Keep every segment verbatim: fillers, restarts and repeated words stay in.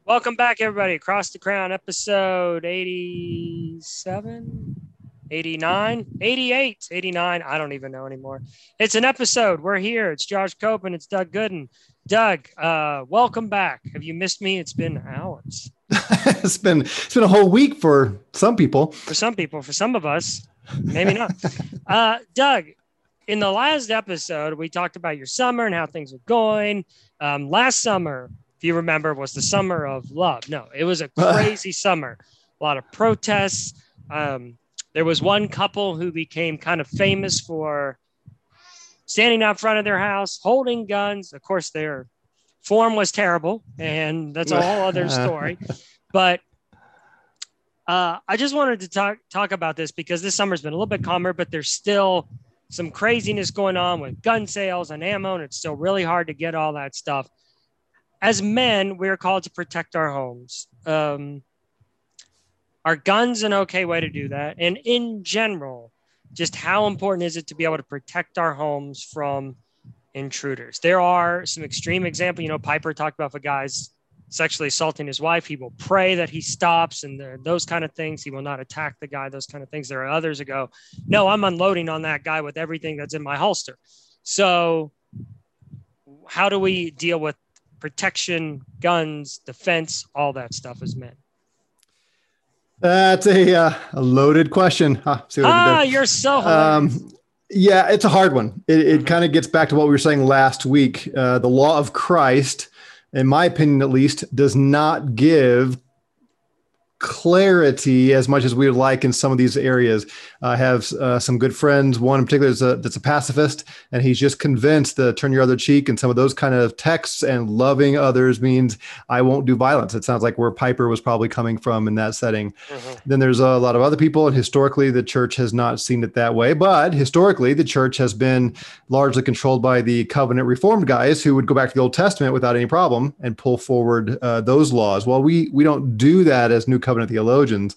Welcome back, everybody. Across the Crown, episode eighty-seven, eighty-nine, eighty-eight, eighty-nine. I don't even know anymore. It's an episode. We're here. It's Josh Cope and it's Doug Gooden. Doug, uh, welcome back. Have you missed me? It's been hours. it's been it's been a whole week for some people. For some people, for some of us, maybe not. uh, Doug, in the last episode, we talked about your summer and how things were going. Um, last summer, if you remember, was the summer of love. No, it was a crazy summer. A lot of protests. Um, there was one couple who became kind of famous for standing out front of their house, holding guns. Of course, their form was terrible, and that's a whole other story. But uh, I just wanted to talk talk about this because this summer's been a little bit calmer, but there's still some craziness going on with gun sales and ammo, and it's still really hard to get all that stuff. As men, we're called to protect our homes. Um, are guns an okay way to do that? And in general, just how important is it to be able to protect our homes from intruders? There are some extreme examples. You know, Piper talked about if a guy's sexually assaulting his wife, he will pray that he stops and the, those kind of things. He will not attack the guy, those kind of things. There are others that go, no, I'm unloading on that guy with everything that's in my holster. So how do we deal with protection, guns, defense, all that stuff as men? That's a, uh, a loaded question. Huh, see what ah, you're so hilarious. Um, yeah, it's a hard one. It, it mm-hmm. kind of gets back to what we were saying last week. Uh, the law of Christ, in my opinion, at least, does not give clarity as much as we would like in some of these areas. I have uh, some good friends. One in particular is a, that's a pacifist, and he's just convinced to turn your other cheek. And some of those kind of texts and loving others means I won't do violence. It sounds like where Piper was probably coming from in that setting. Mm-hmm. Then there's a lot of other people, and historically the church has not seen it that way. But historically, the church has been largely controlled by the covenant reformed guys who would go back to the Old Testament without any problem and pull forward uh, those laws. Well, we we don't do that as New Covenant theologians.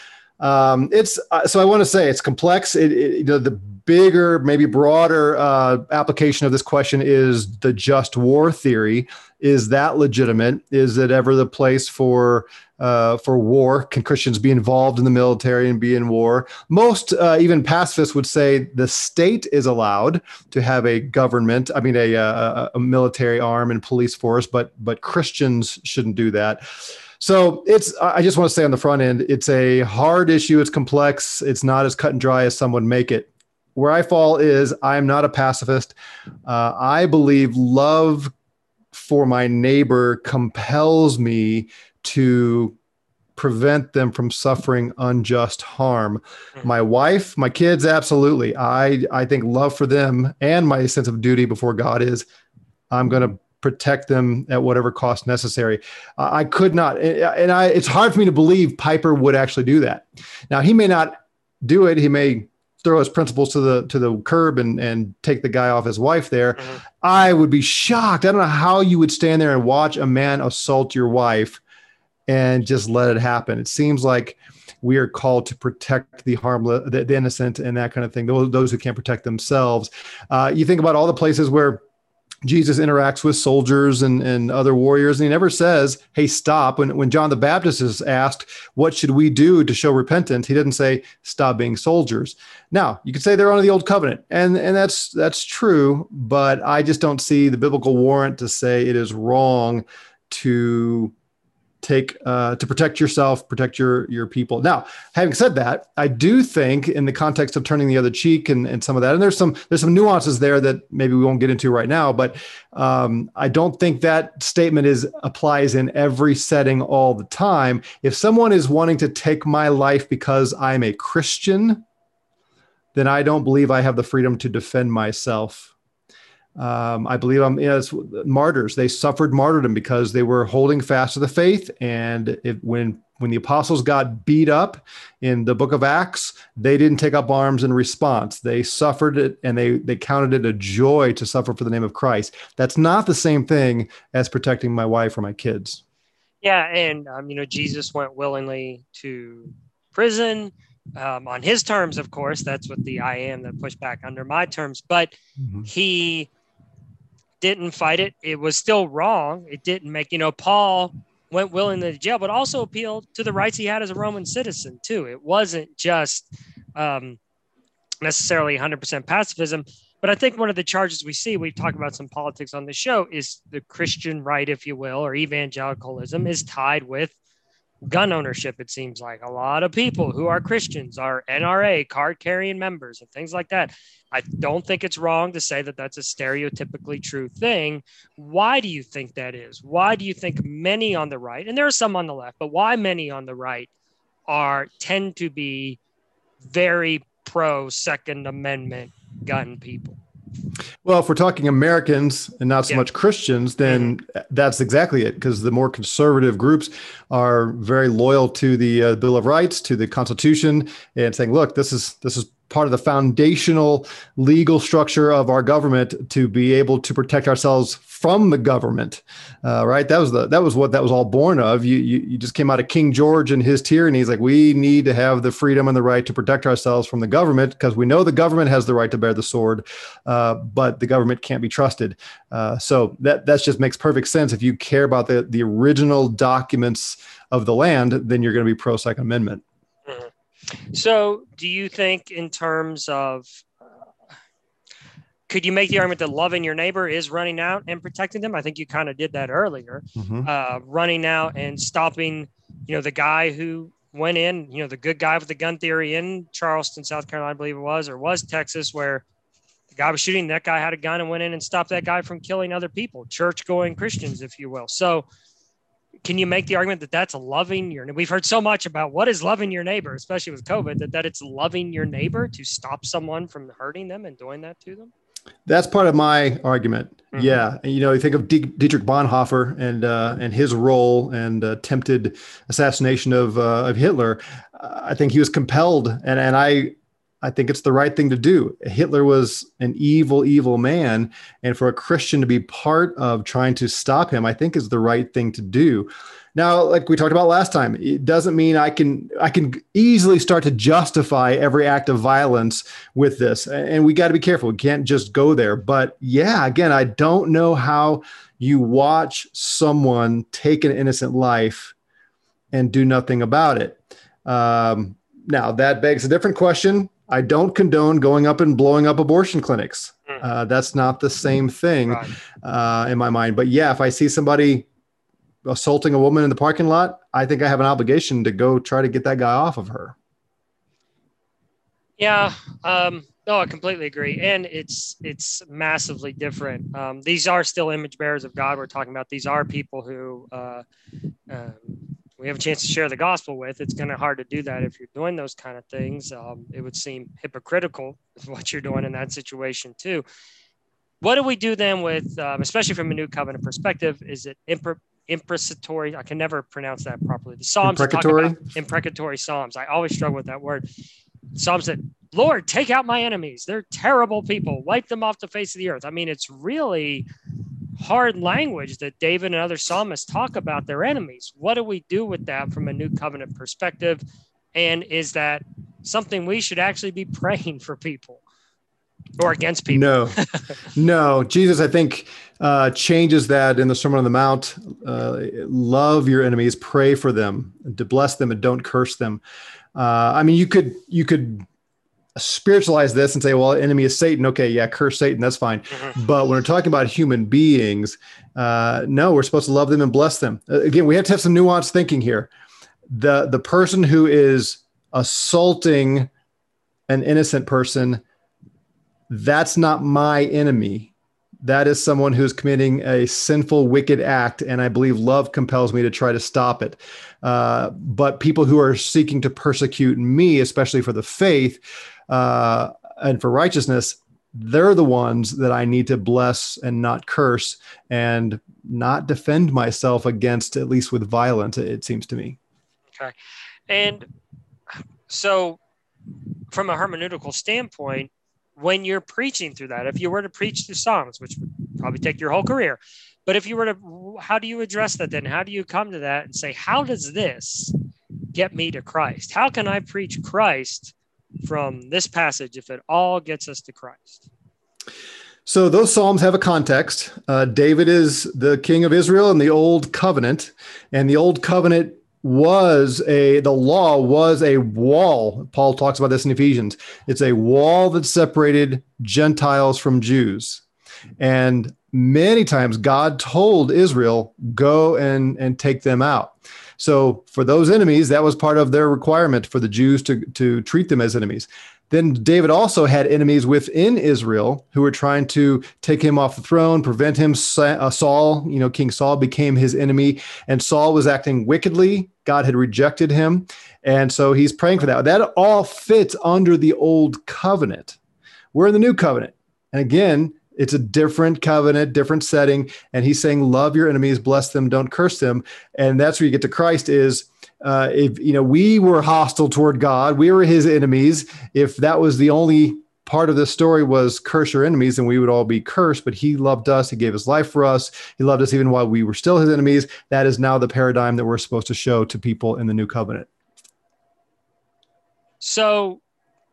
Um, it's uh, so I want to say it's complex. It, it, you know, the bigger, maybe broader uh, application of this question is the just war theory. Is that legitimate? Is it ever the place for uh, for war? Can Christians be involved in the military and be in war? Most uh, even pacifists would say the state is allowed to have a government. I mean, a, a, a military arm and police force, but but Christians shouldn't do that. So it's, I just want to say on the front end, it's a hard issue. It's complex. It's not as cut and dry as some would make it. Where I fall is I'm not a pacifist. Uh, I believe love for my neighbor compels me to prevent them from suffering unjust harm. My wife, my kids, absolutely. I, I think love for them and my sense of duty before God is I'm going to protect them at whatever cost necessary. Uh, I could not, and I, it's hard for me to believe Piper would actually do that. Now, he may not do it. He may throw his principles to the to the curb and, and take the guy off his wife there. Mm-hmm. I would be shocked. I don't know how you would stand there and watch a man assault your wife and just let it happen. It seems like we are called to protect the harmless, the, the innocent and that kind of thing, those, those who can't protect themselves. Uh, you think about all the places where Jesus interacts with soldiers and, and other warriors, and he never says, hey, stop. When, when John the Baptist is asked, what should we do to show repentance? He didn't say, stop being soldiers. Now, you could say they're under the old covenant, and, and that's that's true, but I just don't see the biblical warrant to say it is wrong to take uh, to protect yourself, protect your your people. Now, having said that, I do think in the context of turning the other cheek and, and some of that, and there's some there's some nuances there that maybe we won't get into right now, but um, I don't think that statement is applies in every setting all the time. If someone is wanting to take my life because I'm a Christian, then I don't believe I have the freedom to defend myself. Um, I believe I'm, you know, it's martyrs. They suffered martyrdom because they were holding fast to the faith. And it, when when the apostles got beat up in the book of Acts, they didn't take up arms in response. They suffered it, and they they counted it a joy to suffer for the name of Christ. That's not the same thing as protecting my wife or my kids. Yeah, and um, you know, Jesus went willingly to prison. Um, on his terms, of course. That's what the I am that pushed back under my terms. But mm-hmm. he didn't fight it. It was still wrong. It didn't make, you know, Paul went willingly to jail, but also appealed to the rights he had as a Roman citizen too. It wasn't just um, necessarily one hundred percent pacifism. But I think one of the charges we see, we've talked about some politics on the show, is the Christian right, if you will, or evangelicalism is tied with gun ownership. It seems like a lot of people who are Christians are N R A card carrying members and things like that. I don't think it's wrong to say that that's a stereotypically true thing. Why do you think that is? Why do you think many on the right, and there are some on the left, but why many on the right are tend to be very pro Second Amendment gun people? Well, if we're talking Americans and not so Yeah. much Christians, then mm-hmm. that's exactly it. Because the more conservative groups are very loyal to the uh, Bill of Rights, to the Constitution, and saying, "Look, this is this is part of the foundational legal structure of our government to be able to protect ourselves from the government." Uh, right? That was the that was what that was all born of. You, you you just came out of King George and his tyranny. He's like, we need to have the freedom and the right to protect ourselves from the government because we know the government has the right to bear the sword, uh, but the government can't be trusted. Uh, so that that just makes perfect sense. If you care about the the original documents of the land, then you're going to be pro Second Amendment. Mm-hmm. So do you think in terms of, uh, could you make the argument that loving your neighbor is running out and protecting them? I think you kind of did that earlier, mm-hmm. uh, running out and stopping, you know, the guy who went in, you know, the good guy with the gun theory in Charleston, South Carolina, I believe it was, or was Texas, where the guy was shooting, that guy had a gun and went in and stopped that guy from killing other people, church-going Christians, if you will. So can you make the argument that that's loving your, we've heard so much about what is loving your neighbor, especially with COVID, that, that it's loving your neighbor to stop someone from hurting them and doing that to them? That's part of my argument. Mm-hmm. Yeah. You know, you think of D- Dietrich Bonhoeffer and, uh, and his role and uh, attempted assassination of, uh, of Hitler. Uh, I think he was compelled, and, and I, I think it's the right thing to do. Hitler was an evil, evil man. And for a Christian to be part of trying to stop him, I think is the right thing to do. Now, like we talked about last time, it doesn't mean I can I can easily start to justify every act of violence with this. And we got to be careful. We can't just go there. But yeah, again, I don't know how you watch someone take an innocent life and do nothing about it. Um, now, that begs a different question. I don't condone going up and blowing up abortion clinics. Uh, that's not the same thing right. uh, in my mind. But yeah, if I see somebody assaulting a woman in the parking lot, I think I have an obligation to go try to get that guy off of her. Yeah. Um, no, I completely agree. And it's, it's massively different. Um, these are still image bearers of God we're talking about. These are people who, uh, um, we have a chance to share the gospel with. It's kind of hard to do that if you're doing those kind of things. Um, it would seem hypocritical with what you're doing in that situation too. What do we do then with, um, especially from a New Covenant perspective? Is it impre- imprecatory? I can never pronounce that properly. The Psalms imprecatory? Talk about imprecatory Psalms. I always struggle with that word. Psalms that, Lord, take out my enemies. They're terrible people. Wipe them off the face of the earth. I mean, it's really hard language that David and other psalmists talk about their enemies. What do we do with that from a New Covenant perspective? And is that something we should actually be praying for people or against people? No, no. Jesus, I think, uh, changes that in the Sermon on the Mount. Uh, love your enemies, pray for them, to bless them and don't curse them. Uh, I mean, you could, you could spiritualize this and say, well, enemy is Satan. Okay. Yeah. Curse Satan. That's fine. Mm-hmm. But when we're talking about human beings, uh, no, we're supposed to love them and bless them. Uh, again, we have to have some nuanced thinking here. The, the person who is assaulting an innocent person, that's not my enemy. That is someone who's committing a sinful, wicked act. And I believe love compels me to try to stop it. Uh, but people who are seeking to persecute me, especially for the faith, Uh, and for righteousness, they're the ones that I need to bless and not curse and not defend myself against, at least with violence, it seems to me. Okay. And so from a hermeneutical standpoint, when you're preaching through that, if you were to preach the Psalms, which would probably take your whole career, but if you were to, how do you address that then? How do you come to that and say, how does this get me to Christ? How can I preach Christ from this passage if it all gets us to Christ? So those Psalms have a context. Uh, David is the king of Israel in the Old Covenant, and the Old Covenant was a, the law was a wall. Paul talks about this in Ephesians. It's a wall that separated Gentiles from Jews. And many times God told Israel, go and, and take them out. So for those enemies, that was part of their requirement for the Jews to, to treat them as enemies. Then David also had enemies within Israel who were trying to take him off the throne, prevent him. Saul, you know, King Saul became his enemy, and Saul was acting wickedly. God had rejected him. And so he's praying for that. That all fits under the Old Covenant. We're in the New Covenant. And again, it's a different covenant, different setting. And he's saying, love your enemies, bless them, don't curse them. And that's where you get to Christ is, uh, if, you know, we were hostile toward God, we were his enemies. If that was the only part of the story was curse your enemies, then we would all be cursed. But he loved us. He gave his life for us. He loved us even while we were still his enemies. That is now the paradigm that we're supposed to show to people in the new covenant. So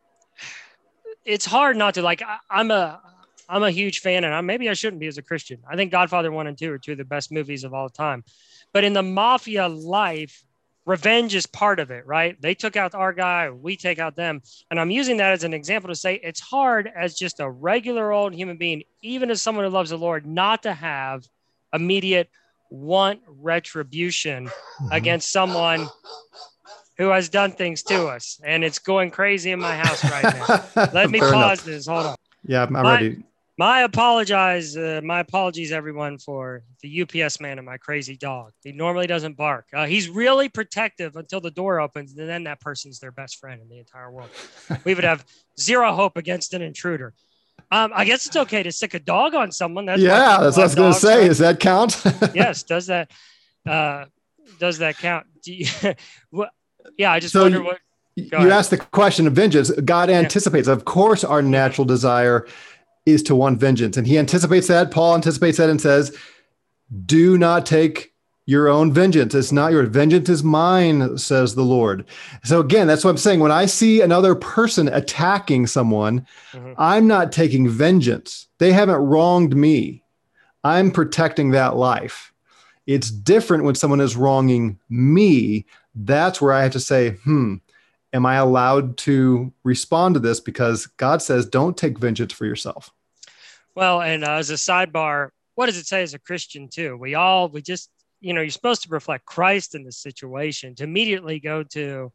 it's hard not to like, I, I'm a, I'm a huge fan, and I, maybe I shouldn't be as a Christian. I think Godfather one and two are two of the best movies of all time. But in the mafia life, revenge is part of it, right? They took out our guy, we take out them. And I'm using that as an example to say it's hard as just a regular old human being, even as someone who loves the Lord, not to have immediate want retribution mm-hmm. against someone who has done things to us. And it's going crazy in my house right now. Let me pause enough. This. Hold on. Yeah, I'm my, ready. My apologize. Uh, my apologies, everyone, for the U P S man and my crazy dog. He normally doesn't bark. Uh, he's really protective until the door opens, and then that person's their best friend in the entire world. We would have zero hope against an intruder. Um, I guess it's okay to sick a dog on someone. That's yeah, that's what I was going to say. Right? Does that count? Yes. Does that? Uh, does that count? Do you, well, yeah. I just so wonder you, what. You ahead. Asked the question of vengeance. God anticipates. Yeah. Of course, our natural desire is to want vengeance. And he anticipates that. Paul anticipates that and says, do not take your own vengeance. It's not your vengeance is mine, says the Lord. So again, that's what I'm saying. When I see another person attacking someone, mm-hmm. I'm not taking vengeance. They haven't wronged me. I'm protecting that life. It's different when someone is wronging me. That's where I have to say, hmm, am I allowed to respond to this? Because God says, don't take vengeance for yourself. Well, and uh, as a sidebar, what does it say as a Christian too? We all, we just, you know, you're supposed to reflect Christ in this situation. To immediately go to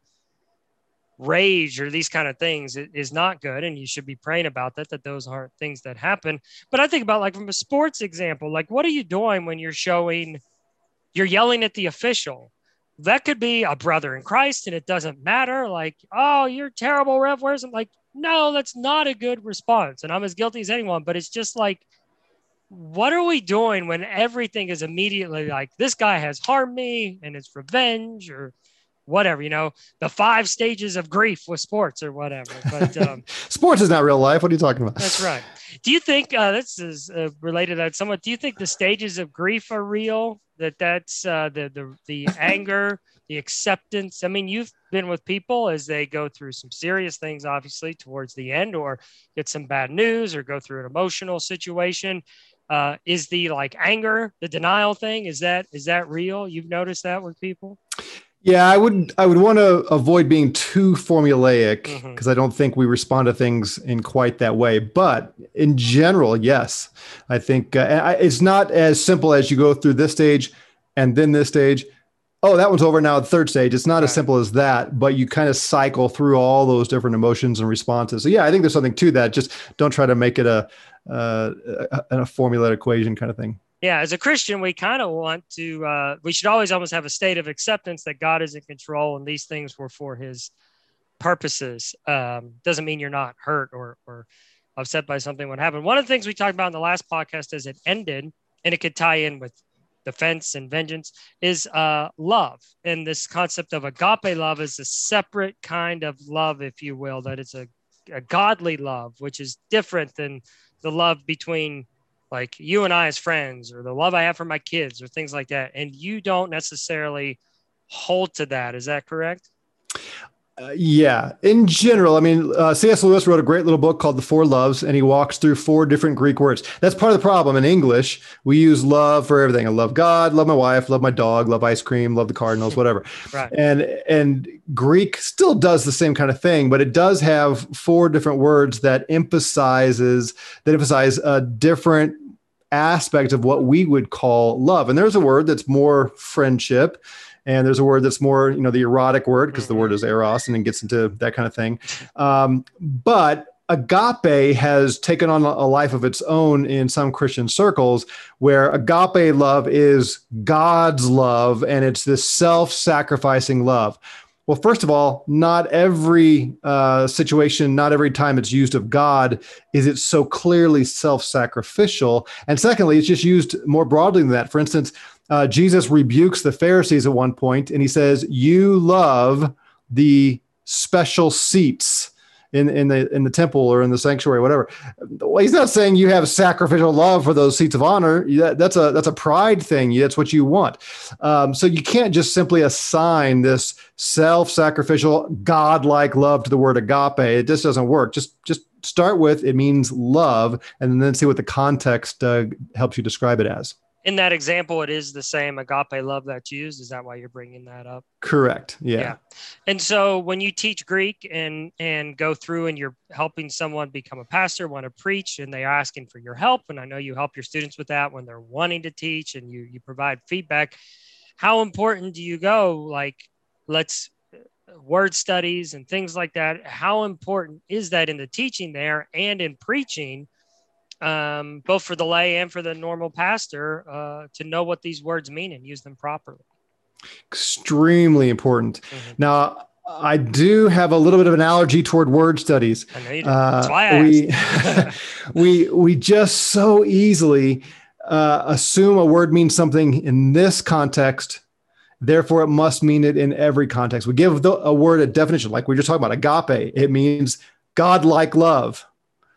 rage or these kind of things is not good. And you should be praying about that, that those aren't things that happen. But I think about like from a sports example, like what are you doing when you're showing, you're yelling at the official? That could be a brother in Christ and it doesn't matter. Like, oh, you're terrible, ref. Where's it? Like, no, that's not a good response. And I'm as guilty as anyone, but it's just like, what are we doing when everything is immediately like, this guy has harmed me and it's revenge or whatever, you know, the five stages of grief with sports or whatever. But um, sports is not real life. What are you talking about? That's right. Do you think uh, this is uh, related to that somewhat? Do you think the stages of grief are real? That that's uh, the, the, the anger, the acceptance. I mean, you've been with people as they go through some serious things, obviously towards the end, or get some bad news or go through an emotional situation. Uh, is the like anger, the denial thing, is that, is that real? You've noticed that with people? Yeah, I would I would want to avoid being too formulaic because mm-hmm. I don't think we respond to things in quite that way. But in general, yes, I think uh, it's not as simple as you go through this stage and then this stage. Oh, that one's over now, the third stage. It's not right. as simple as that, but you kind of cycle through all those different emotions and responses. So yeah, I think there's something to that. Just don't try to make it a, uh, a, a formula equation kind of thing. Yeah, as a Christian, we kind of want to, uh, we should always almost have a state of acceptance that God is in control and these things were for his purposes. Um, doesn't mean you're not hurt or, or upset by something what happened. One of the things we talked about in the last podcast as it ended, and it could tie in with defense and vengeance, is uh, love. And this concept of agape love is a separate kind of love, if you will, that it's a, a godly love, which is different than the love between like you and I as friends, or the love I have for my kids, or things like that. And you don't necessarily hold to that. Is that correct? Uh, yeah, in general, I mean, uh, C S. Lewis wrote a great little book called The Four Loves, and he walks through four different Greek words. That's part of the problem. In English, we use love for everything. I love God, love my wife, love my dog, love ice cream, love the Cardinals, whatever. Right. And and Greek still does the same kind of thing, but it does have four different words that emphasizes that emphasize a different aspect of what we would call love. And there's a word that's more friendship. And there's a word that's more, you know, the erotic word, because mm-hmm. the word is eros and it gets into that kind of thing. Um, but agape has taken on a life of its own in some Christian circles, where agape love is God's love, and it's this self-sacrificing love. Well, first of all, not every uh, situation, not every time it's used of God is it so clearly self-sacrificial. And secondly, it's just used more broadly than that. For instance, uh, Jesus rebukes the Pharisees at one point, and he says, "You love the special seats in, in the in the temple or in the sanctuary, whatever." Well, he's not saying you have sacrificial love for those seats of honor. That, that's a that's a pride thing. That's what you want. Um, so you can't just simply assign this self-sacrificial, God-like love to the word agape. It just doesn't work. Just just start with it means love, and then see what the context uh, helps you describe it as. In that example, it is the same agape love that's used. Is that why you're bringing that up? Correct. Yeah. yeah. And so when you teach Greek and and go through and you're helping someone become a pastor, want to preach, and they're asking for your help, and I know you help your students with that when they're wanting to teach, and you you provide feedback, how important do you go? Like, let's word studies and things like that. How important is that in the teaching there and in preaching? Um, both for the lay and for the normal pastor, uh, to know what these words mean and use them properly. Extremely important. Mm-hmm. Now, I do have a little bit of an allergy toward word studies. I know you do. That's why I asked. we, we, we just so easily uh, assume a word means something in this context, therefore it must mean it in every context. We give the, a word a definition, like we were just talking about, agape. It means God-like love.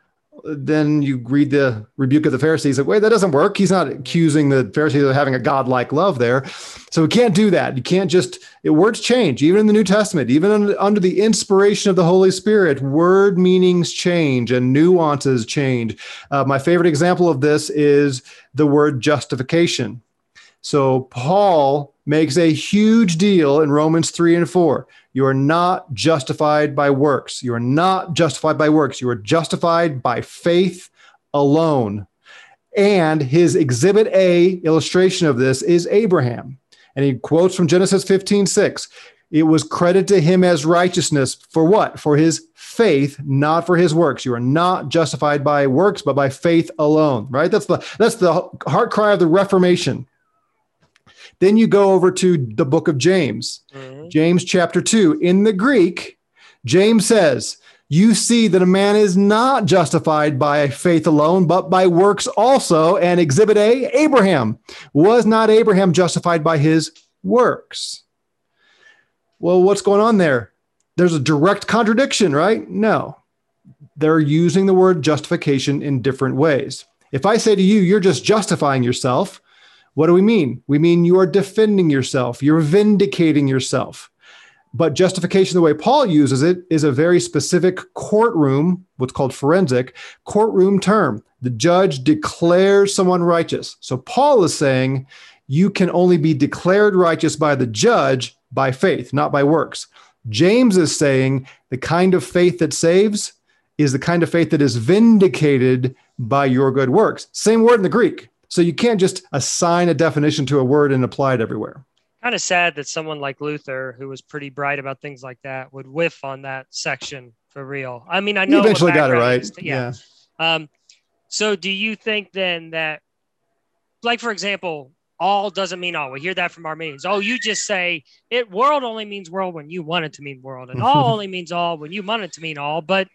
Then you read the rebuke of the Pharisees, like, wait, that doesn't work. He's not accusing the Pharisees of having a God-like love there. So we can't do that. You can't just, it, words change, even in the New Testament, even under, under the inspiration of the Holy Spirit, word meanings change and nuances change. Uh, my favorite example of this is the word justification. So Paul makes a huge deal in Romans three and four. You are not justified by works. You are not justified by works. You are justified by faith alone. And his exhibit A illustration of this is Abraham. And he quotes from Genesis fifteen six. It was credited to him as righteousness for what? For his faith, not for his works. You are not justified by works, but by faith alone, right? That's the, that's the heart cry of the Reformation. Then you go over to the book of James, mm-hmm. James chapter two. In the Greek, James says, you see that a man is not justified by faith alone, but by works also. And exhibit A, Abraham. Was not Abraham justified by his works? Well, what's going on there? There's a direct contradiction, right? No. They're using the word justification in different ways. If I say to you, you're just justifying yourself, what do we mean? We mean you are defending yourself. You're vindicating yourself. But justification, the way Paul uses it, is a very specific courtroom, what's called forensic, courtroom term. The judge declares someone righteous. So Paul is saying you can only be declared righteous by the judge by faith, not by works. James is saying the kind of faith that saves is the kind of faith that is vindicated by your good works. Same word in the Greek. So you can't just assign a definition to a word and apply it everywhere. Kind of sad that someone like Luther, who was pretty bright about things like that, would whiff on that section for real. I mean, I know he eventually got it right. To, yeah. yeah. Um, so do you think then that, like, for example, all doesn't mean all? We hear that from Armenians. Oh, you just say it world only means world when you want it to mean world, and all only means all when you want it to mean all. But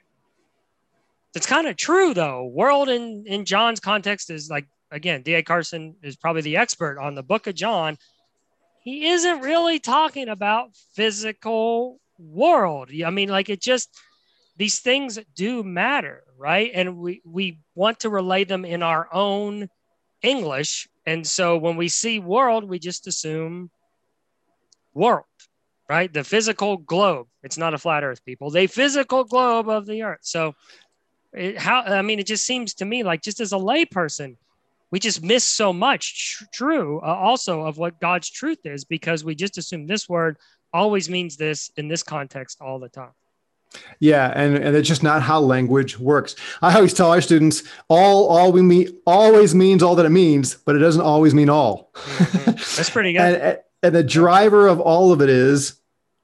it's kind of true, though. World in, in John's context is like, again, D A Carson is probably the expert on the book of John. He isn't really talking about physical world. I mean, like, it just, these things do matter, right? And we, we want to relay them in our own English. And so when we see world, we just assume world, right? The physical globe. It's not a flat earth, people. The physical globe of the earth. So it, how, I mean, it just seems to me like just as a layperson, we just miss so much tr- true uh, also of what God's truth is, because we just assume this word always means this in this context all the time. Yeah, and, and it's just not how language works. I always tell our students, all all we mean always means all that it means, but it doesn't always mean all. Mm-hmm. That's pretty good. and, and the driver of all of it is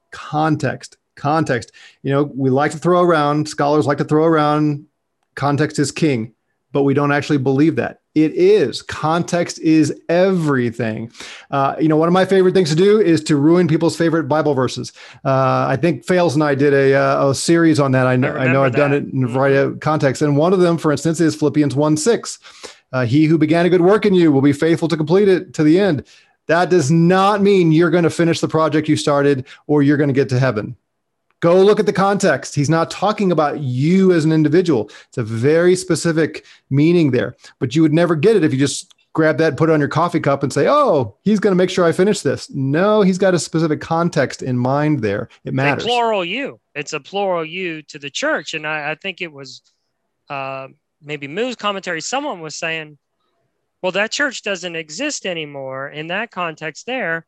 context. Context. You know, we like to throw around, scholars like to throw around, context is king, but we don't actually believe that. It is. Context is everything. Uh, you know, one of my favorite things to do is to ruin people's favorite Bible verses. Uh, I think Fales and I did a, uh, a series on that. I know, I, I know I've that. done it in a variety of contexts. And one of them, for instance, is Philippians one six. Uh, he who began a good work in you will be faithful to complete it to the end. That does not mean you're going to finish the project you started or you're going to get to heaven. Go look at the context. He's not talking about you as an individual. It's a very specific meaning there, but you would never get it if you just grab that, put it on your coffee cup and say, oh, he's going to make sure I finish this. No, he's got a specific context in mind there. It matters. It's a plural you. It's a plural you to the church. And I, I think it was uh, maybe Moo's commentary. Someone was saying, well, that church doesn't exist anymore in that context there.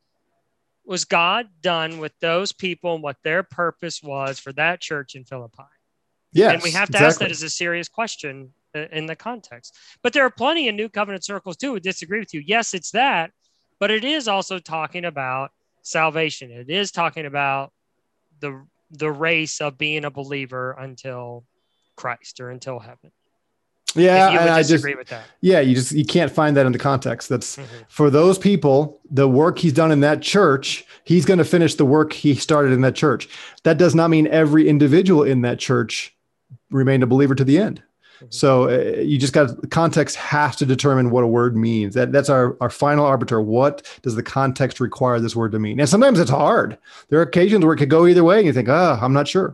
Was God done with those people and what their purpose was for that church in Philippi? Yes, and we have to exactly. ask that as a serious question in the context. But there are plenty of New Covenant circles too who disagree with you. Yes, it's that, but it is also talking about salvation. It is talking about the the race of being a believer until Christ or until heaven. Yeah, if you would and I disagree just, with that. Yeah, you just you can't find that in the context. That's Mm-hmm. for those people, the work he's done in that church, he's going to finish the work he started in that church. That does not mean every individual in that church remained a believer to the end. Mm-hmm. So uh, you just got context has to determine what a word means. That that's our, our final arbiter. What does the context require this word to mean? And sometimes it's hard. There are occasions where it could go either way, and you think, ah, oh, I'm not sure.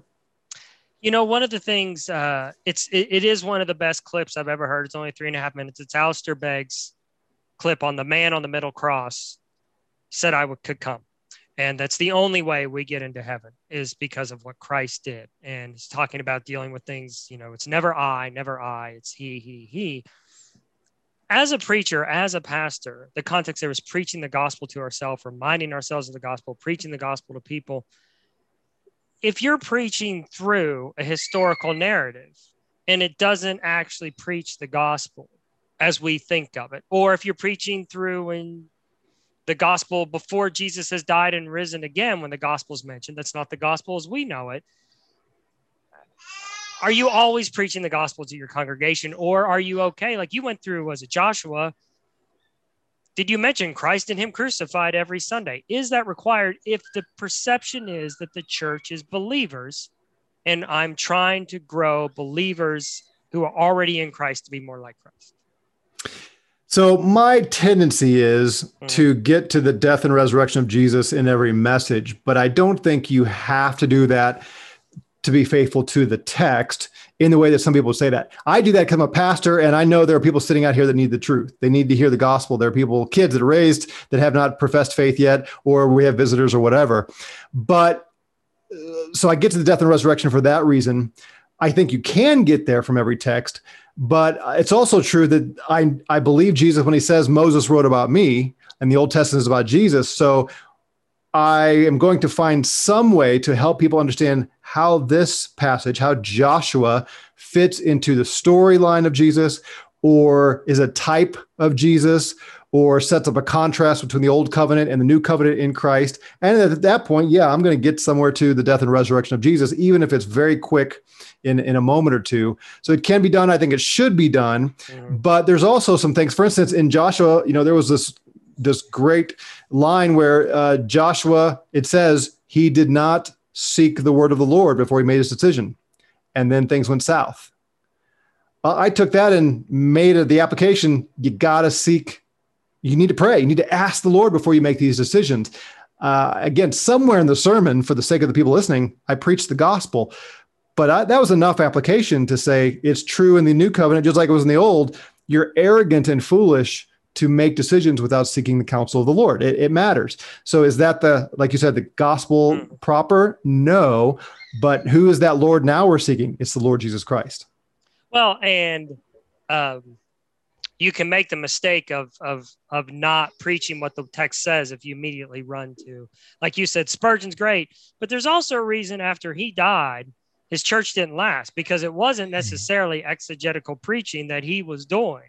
You know, one of the things, uh, it's it, it is one of the best clips I've ever heard. It's only three and a half minutes. It's Alistair Begg's clip on the man on the middle cross said I would, could come. And that's the only way we get into heaven is because of what Christ did. And he's talking about dealing with things, you know, it's never I, never I, it's he, he, he. As a preacher, as a pastor, the context there is preaching the gospel to ourselves, reminding ourselves of the gospel, preaching the gospel to people. If you're preaching through a historical narrative and it doesn't actually preach the gospel as we think of it, or if you're preaching through in the gospel before Jesus has died and risen again, when the gospel is mentioned, that's not the gospel as we know it. Are you always preaching the gospel to your congregation, or are you okay? Like you went through, was it Joshua? Did you mention Christ and him crucified every Sunday? Is that required if the perception is that the church is believers and I'm trying to grow believers who are already in Christ to be more like Christ? So my tendency is mm-hmm. to get to the death and resurrection of Jesus in every message, but I don't think you have to do that to be faithful to the text in the way that some people say that. I do that because I'm a pastor and I know there are people sitting out here that need the truth. They need to hear the gospel. There are people, kids that are raised that have not professed faith yet, or we have visitors or whatever. But uh, so I get to the death and resurrection for that reason. I think you can get there from every text, but it's also true that I, I believe Jesus when he says Moses wrote about me and the Old Testament is about Jesus. So I am going to find some way to help people understand how this passage, how Joshua fits into the storyline of Jesus, or is a type of Jesus, or sets up a contrast between the old covenant and the new covenant in Christ. And at that point, yeah, I'm going to get somewhere to the death and resurrection of Jesus, even if it's very quick in, in a moment or two. So it can be done. I think it should be done. Mm-hmm. But there's also some things, for instance, in Joshua, you know, there was this this great line where uh, Joshua, it says he did not seek the word of the Lord before he made his decision. And then things went south. Uh, I took that and made it the application. You got to seek, you need to pray. You need to ask the Lord before you make these decisions. Uh, again, somewhere in the sermon, for the sake of the people listening, I preached the gospel, but I, that was enough application to say it's true in the new covenant, just like it was in the old. You're arrogant and foolish to make decisions without seeking the counsel of the Lord. It, it matters. So is that the, like you said, the gospel proper? No. But who is that Lord now we're seeking? It's the Lord Jesus Christ. Well, and um, you can make the mistake of of of not preaching what the text says if you immediately run to, like you said, Spurgeon's great, but there's also a reason after he died, his church didn't last, because it wasn't necessarily exegetical preaching that he was doing.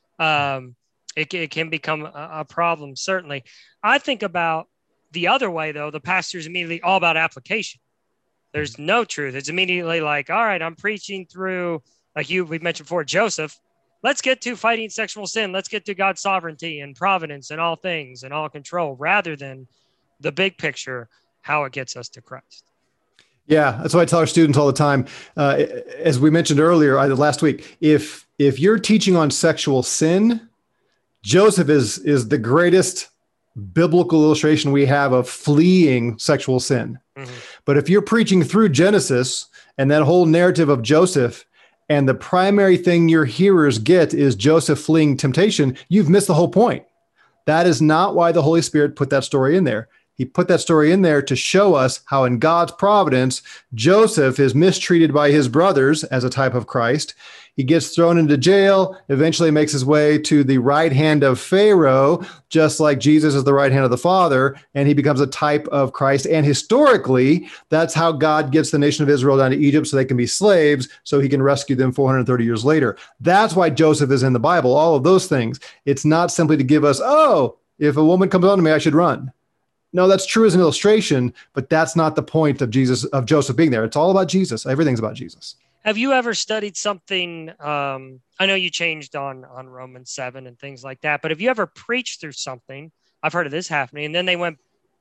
Um, it, it can become a, a problem, certainly. I think about the other way, though. The pastor's immediately all about application. There's no truth. It's immediately like, all right, I'm preaching through, like you we mentioned before, Joseph. Let's get to fighting sexual sin. Let's get to God's sovereignty and providence and all things and all control, rather than the big picture, how it gets us to Christ. Yeah, that's what I tell our students all the time. Uh, as we mentioned earlier, either last week, if if you're teaching on sexual sin, Joseph is is the greatest biblical illustration we have of fleeing sexual sin. Mm-hmm. But if you're preaching through Genesis and that whole narrative of Joseph, and the primary thing your hearers get is Joseph fleeing temptation, you've missed the whole point. That is not why the Holy Spirit put that story in there. He put that story in there to show us how in God's providence, Joseph is mistreated by his brothers as a type of Christ. He gets thrown into jail, eventually makes his way to the right hand of Pharaoh, just like Jesus is the right hand of the Father, and he becomes a type of Christ. And historically, that's how God gets the nation of Israel down to Egypt so they can be slaves, so he can rescue them four hundred thirty years later. That's why Joseph is in the Bible, all of those things. It's not simply to give us, oh, if a woman comes on to me, I should run. No, that's true as an illustration, but that's not the point of Jesus, of Joseph being there. It's all about Jesus. Everything's about Jesus. Have you ever studied something? Um, I know you changed on, on Romans seven and things like that, but have you ever preached through something? I've heard of this happening. And then they went,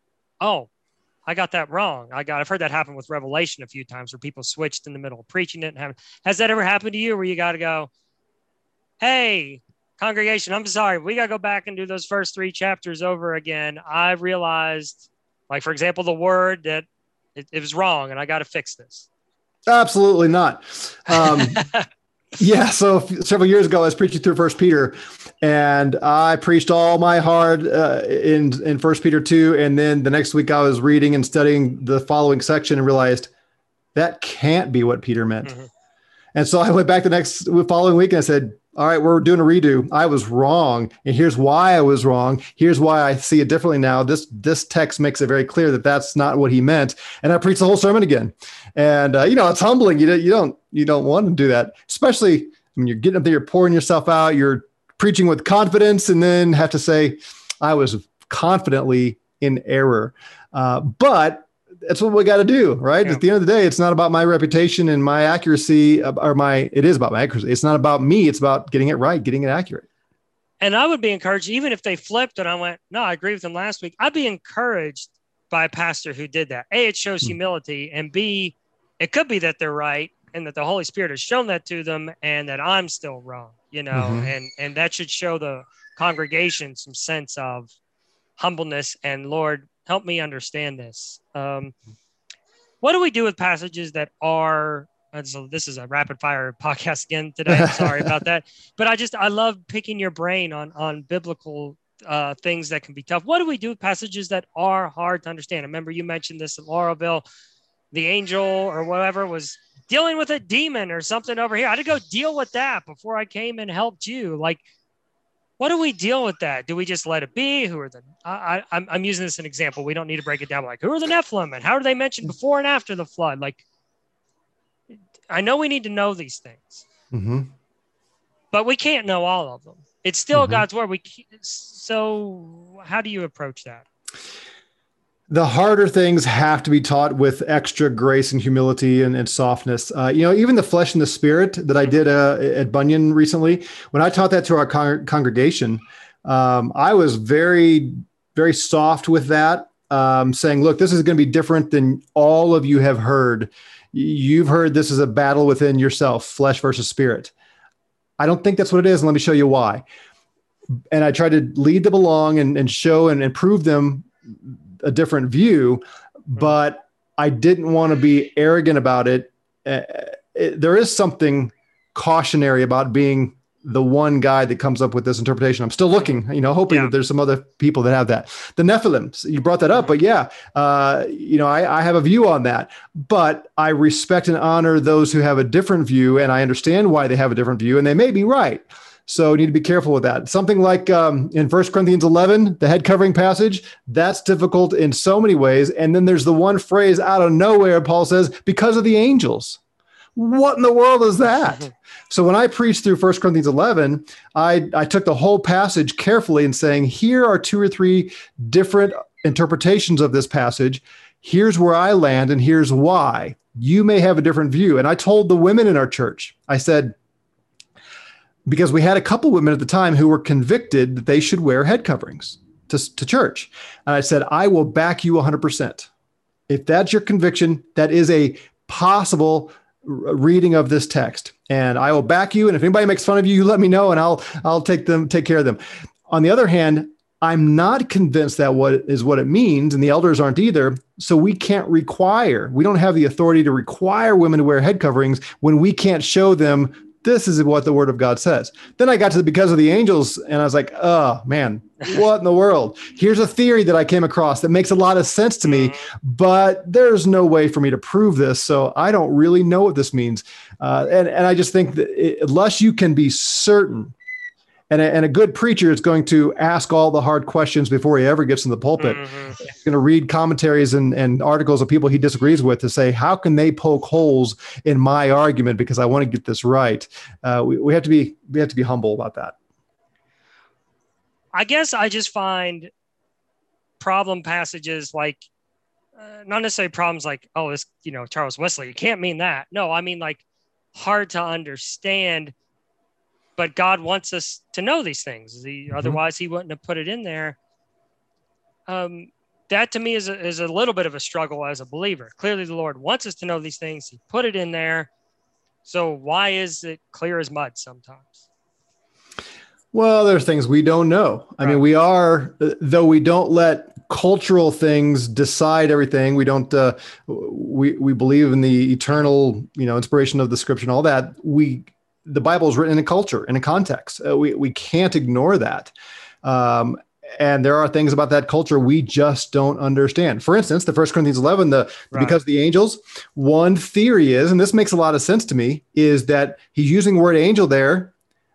oh, I got that wrong. I got, I've heard that happen with Revelation a few times where people switched in the middle of preaching it. And have, has that ever happened to you where you got to go, hey, congregation, I'm sorry, we got to go back and do those first three chapters over again. I realized, like, for example, the word that it, it was wrong and I got to fix this. Absolutely not. Um, yeah. So several years ago, I was preaching through First Peter, and I preached all my heart uh, in in First Peter two, and then the next week I was reading and studying the following section and realized that can't be what Peter meant. Mm-hmm. And so I went back the next following week and I said, all right, we're doing a redo. I was wrong. And here's why I was wrong. Here's why I see it differently now. This this text makes it very clear that that's not what he meant. And I preached the whole sermon again. And, uh, you know, it's humbling. You, you don't you don't want to do that, especially when you're getting up there, you're pouring yourself out, you're preaching with confidence, and then have to say, I was confidently in error. Uh, but that's what we got to do, right? Yeah. At the end of the day, it's not about my reputation and my accuracy, or my, it is about my accuracy. It's not about me. It's about getting it right, getting it accurate. And I would be encouraged, even if they flipped and I went, no, I agree with them last week. I'd be encouraged by a pastor who did that. A, it shows humility, and B, it could be that they're right and that the Holy Spirit has shown that to them and that I'm still wrong, you know, mm-hmm. and, and that should show the congregation some sense of humbleness and, Lord, help me understand this. Um, what do we do with passages that are, uh, so this is a rapid fire podcast again today. I'm sorry about that. But I just, I love picking your brain on, on biblical uh, things that can be tough. What do we do with passages that are hard to understand? I remember you mentioned this at Laurelville, the angel or whatever was dealing with a demon or something over here. I had to go deal with that before I came and helped you. Like, what do we deal with that? Do we just let it be? Who are the, I, I, I'm, I'm using this as an example. We don't need to break it down. Like, who are the Nephilim and how are they mentioned before and after the flood? Like, I know we need to know these things, mm-hmm. but we can't know all of them. It's still mm-hmm. God's word. We So how do you approach that? The harder things have to be taught with extra grace and humility and, and softness. Uh, you know, even the flesh and the spirit that I did uh, at Bunyan recently, when I taught that to our con- congregation, um, I was very, very soft with that, um, saying, look, this is going to be different than all of you have heard. You've heard this is a battle within yourself, flesh versus spirit. I don't think that's what it is. And let me show you why. And I tried to lead them along and, and show and, and prove them a different view, but I didn't want to be arrogant about it. Uh, it. There is something cautionary about being the one guy that comes up with this interpretation. I'm still looking, you know, hoping Yeah. that there's some other people that have that. The Nephilim, you brought that up, but yeah, uh, you know, I, I have a view on that, but I respect and honor those who have a different view, and I understand why they have a different view, and they may be right. So you need to be careful with that. Something like um, in First Corinthians eleven, the head covering passage, that's difficult in so many ways. And then there's the one phrase out of nowhere, Paul says, because of the angels. What in the world is that? So when I preached through First Corinthians eleven, I, I took the whole passage carefully and saying, here are two or three different interpretations of this passage. Here's where I land, and here's why. You may have a different view. And I told the women in our church, I said, because we had a couple women at the time who were convicted that they should wear head coverings to, to church. And I said, I will back you one hundred percent. If that's your conviction, that is a possible reading of this text. And I will back you. And if anybody makes fun of you, you let me know, and I'll I'll take them, take care of them. On the other hand, I'm not convinced that what is what it means, and the elders aren't either. So we can't require, we don't have the authority to require women to wear head coverings when we can't show them this is what the word of God says. Then I got to the because of the angels, and I was like, oh man, what in the world? Here's a theory that I came across that makes a lot of sense to me, but there's no way for me to prove this. So I don't really know what this means. Uh, and, and I just think that it, unless you can be certain, and a, and a good preacher is going to ask all the hard questions before he ever gets in the pulpit. Mm-hmm. He's going to read commentaries and, and articles of people he disagrees with to say, how can they poke holes in my argument because I want to get this right? Uh, we, we have to be we have to be humble about that. I guess I just find problem passages like, uh, not necessarily problems like, oh, this, you know, Charles Wesley, you can't mean that. No, I mean like hard to understand. But God wants us to know these things. The, mm-hmm. Otherwise, he wouldn't have put it in there. Um, that to me is a, is a little bit of a struggle as a believer. Clearly, the Lord wants us to know these things. He put it in there. So why is it clear as mud sometimes? Well, there's things we don't know. I right. mean, we are, though we don't let cultural things decide everything. We don't, uh, we, we believe in the eternal, you know, inspiration of the scripture and all that. We, the Bible is written in a culture, in a context. Uh, we, we can't ignore that. Um, and there are things about that culture we just don't understand. For instance, the First Corinthians eleven, the right. because of the angels, one theory is, and this makes a lot of sense to me, is that he's using the word angel there,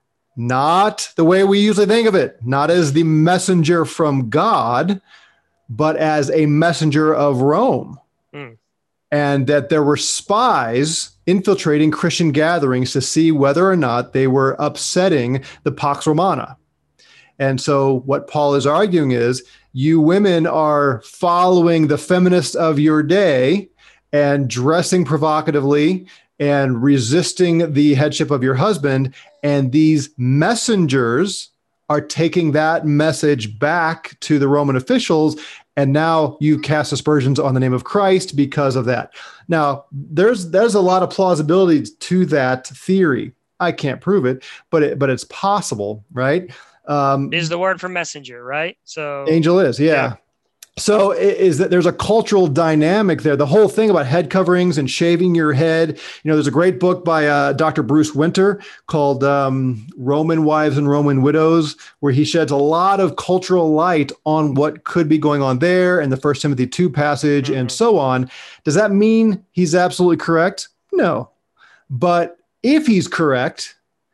not the way we usually think of it, not as the messenger from God, but as a messenger of Rome. Mm. And that there were spies infiltrating Christian gatherings to see whether or not they were upsetting the Pax Romana. And so what Paul is arguing is, you women are following the feminists of your day and dressing provocatively and resisting the headship of your husband. And these messengers are taking that message back to the Roman officials. And now you cast aspersions on the name of Christ because of that. Now, there's there's a lot of plausibility to that theory. I can't prove it, but it, but it's possible, right? Um, is the word for messenger, right? So angel is, yeah. yeah. So is that there's a cultural dynamic there. The whole thing about head coverings and shaving your head. You know, there's a great book by uh, Doctor Bruce Winter called um, Roman Wives and Roman Widows, where he sheds a lot of cultural light on what could be going on there and the First Timothy two passage mm-hmm. and so on. Does that mean he's absolutely correct? No. But if he's correct,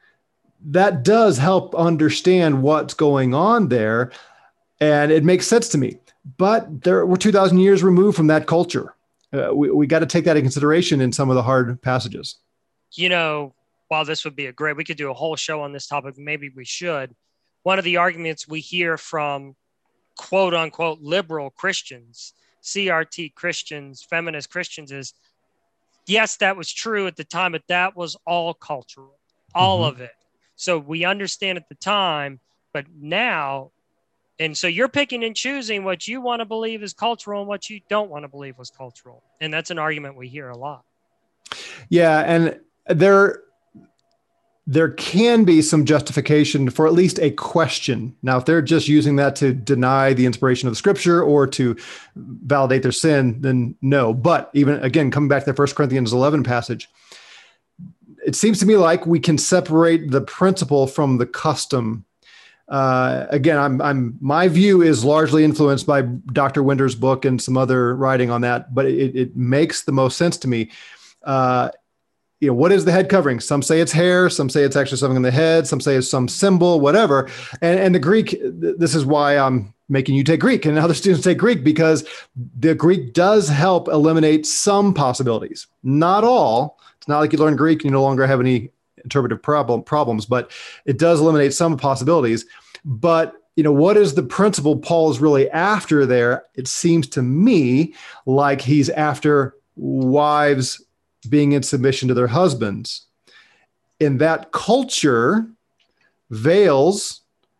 that does help understand what's going on there. And it makes sense to me. But there, we're two thousand years removed from that culture. Uh, we we got to take that in consideration in some of the hard passages. You know, while this would be a great, we could do a whole show on this topic. Maybe we should. One of the arguments we hear from quote unquote liberal Christians, C R T Christians, feminist Christians is, yes, that was true at the time, but that was all cultural, all mm-hmm. of it. So we understand at the time, but now, and so you're picking and choosing what you want to believe is cultural and what you don't want to believe was cultural. And that's an argument we hear a lot. Yeah. And there, there can be some justification for at least a question. Now, if they're just using that to deny the inspiration of the scripture or to validate their sin, then no. But even again, coming back to the First Corinthians eleven passage, it seems to me like we can separate the principle from the custom. Uh, again, I'm, I'm, my view is largely influenced by Doctor Winter's book and some other writing on that, but it, it makes the most sense to me. Uh, you know, what is the head covering? Some say it's hair, some say it's actually something in the head, some say it's some symbol, whatever. And, and the Greek, this is why I'm making you take Greek and other students take Greek, because the Greek does help eliminate some possibilities. Not all. It's not like you learn Greek and you no longer have any interpretive problem problems, but it does eliminate some possibilities. But, you know, what is the principle Paul is really after there? It seems to me like he's after wives being in submission to their husbands. In that culture, veils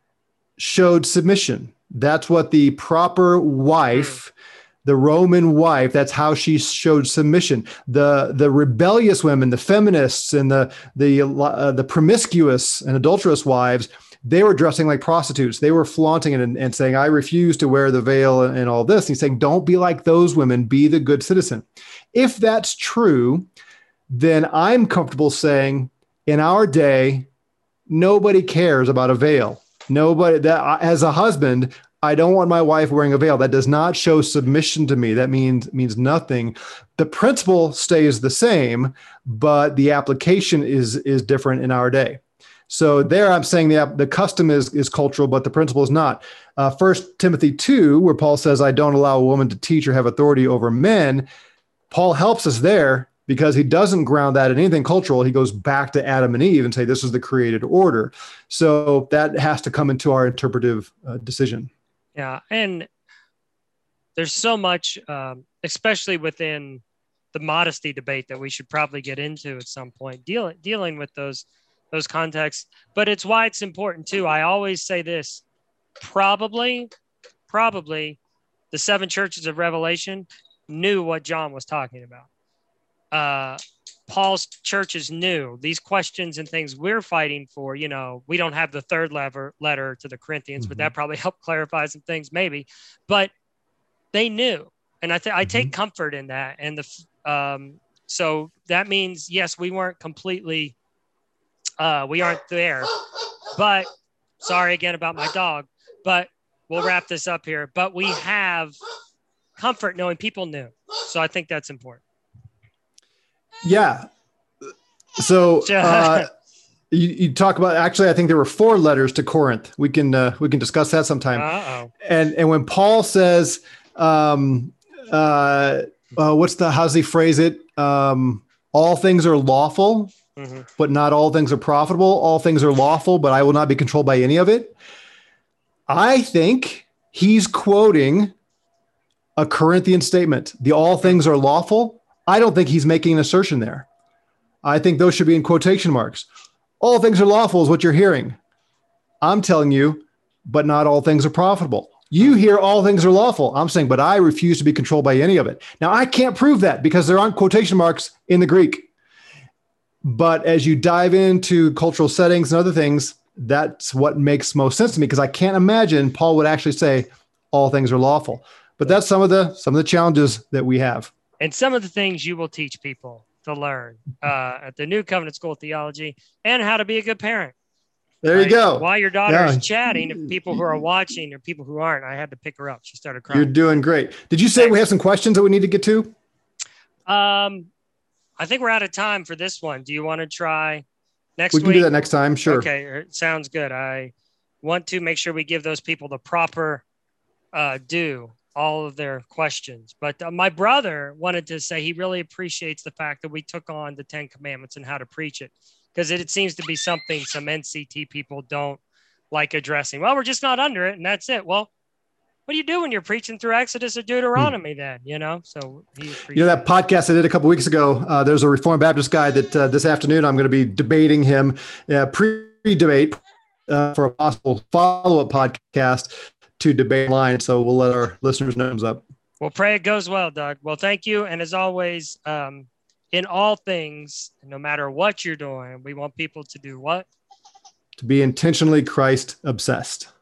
showed submission. That's what the proper wife, the Roman wife, that's how she showed submission. The the rebellious women, the feminists, and the the uh, the promiscuous and adulterous wives, they were dressing like prostitutes. They were flaunting it and, and saying, "I refuse to wear the veil," and, and all this. And he's saying, "Don't be like those women. Be the good citizen." If that's true, then I'm comfortable saying, in our day, nobody cares about a veil. Nobody, that as a husband, I don't want my wife wearing a veil. That does not show submission to me. That means means nothing. The principle stays the same, but the application is is different in our day. So there, I'm saying the the custom is is cultural, but the principle is not. Uh, First Timothy two, where Paul says, "I don't allow a woman to teach or have authority over men." Paul helps us there, because he doesn't ground that in anything cultural. He goes back to Adam and Eve and say, this is the created order. So that has to come into our interpretive uh, decision. Yeah. And there's so much, um, especially within the modesty debate, that we should probably get into at some point, deal, dealing with those, those contexts. But it's why it's important too. I always say this, probably, probably the seven churches of Revelation knew what John was talking about. Uh, Paul's churches knew these questions and things we're fighting for. You know, we don't have the third lever, letter to the Corinthians, mm-hmm. but that probably helped clarify some things maybe, but they knew. And I think mm-hmm. I take comfort in that. And the, um, so that means, yes, we weren't completely, uh, we aren't there, but sorry again about my dog, but we'll wrap this up here, but we have comfort knowing people knew. So I think that's important. Yeah. So uh, you, you talk about, actually, I think there were four letters to Corinth. We can uh, we can discuss that sometime. Uh-oh. And and when Paul says, um, uh, uh, what's the, how does he phrase it? Um, all things are lawful, mm-hmm. but not all things are profitable. All things are lawful, but I will not be controlled by any of it. I think he's quoting a Corinthian statement. The all things are lawful. I don't think he's making an assertion there. I think those should be in quotation marks. All things are lawful is what you're hearing. I'm telling you, but not all things are profitable. You hear all things are lawful. I'm saying, but I refuse to be controlled by any of it. Now, I can't prove that because there aren't quotation marks in the Greek. But as you dive into cultural settings and other things, that's what makes most sense to me, because I can't imagine Paul would actually say all things are lawful. But that's some of the some of the challenges that we have. And some of the things you will teach people to learn uh, at the New Covenant School of Theology, and how to be a good parent. There right? you go. While your daughter yeah. is chatting, if people who are watching or people who aren't, I had to pick her up. She started crying. You're doing great. Did you say Thanks. we have some questions that we need to get to? Um, I think we're out of time for this one. Do you want to try next week? We can week? do that next time. Sure. Okay. Sounds good. I want to make sure we give those people the proper uh, due. all of their questions. But uh, my brother wanted to say he really appreciates the fact that we took on the Ten Commandments and how to preach it, because it, it seems to be something some N C T people don't like addressing. Well, we're just not under it, and that's it. Well, what do you do when you're preaching through Exodus or Deuteronomy hmm. then, you know? So he you know, that podcast I did a couple of weeks ago, uh, there's a Reformed Baptist guy that uh, this afternoon I'm going to be debating him uh, pre-debate uh, for a possible follow-up podcast to debate line. So we'll let our listeners know what's up. Well, pray it goes well, Doug. Well, thank you. And as always, um, in all things, no matter what you're doing, we want people to do what? To be intentionally Christ obsessed.